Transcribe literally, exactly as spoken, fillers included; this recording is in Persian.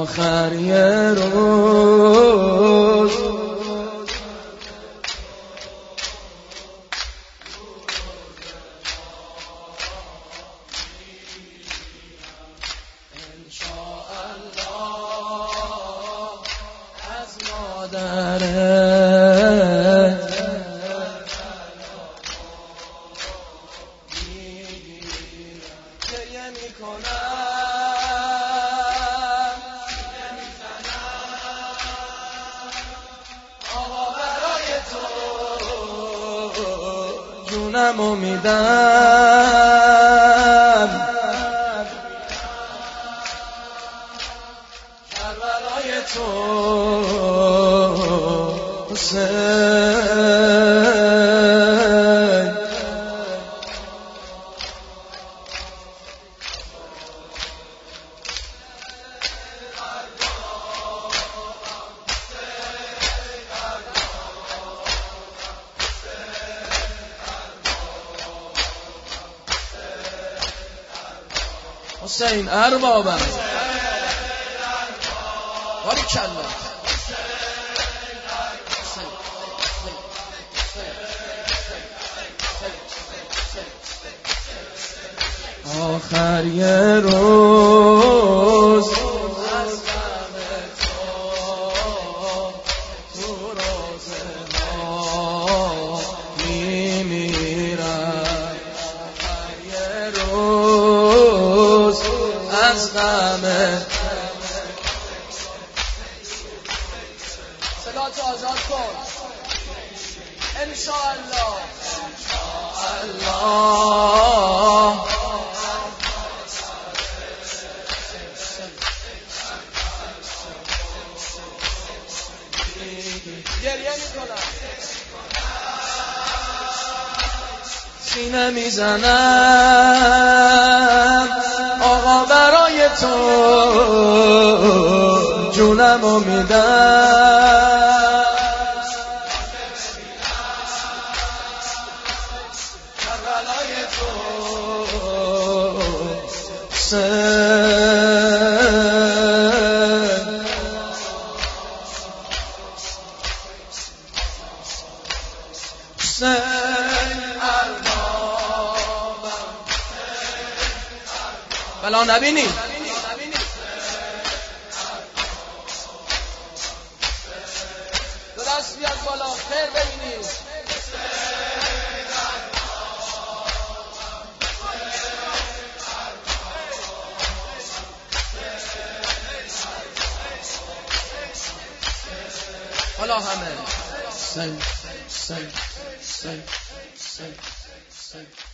آخر یه روز انشاءالله از مادرت گریه میکنم، آقا برای تو جونمو میدم، کربلای تو حسین. حسین اربابم باری کلا آخر یه روز از غم تو تو روزه ها میمیرم، آخر یه روز از غم صلات آزاد کن انشاءالله انشاءالله گریه میکنم، سینه میزنم، آقا برای تو جونمو میدم، کربلای تو بلا نبینی دو دست بیاد بالا خیر ببینی. حالا همه سن سن سن سن سن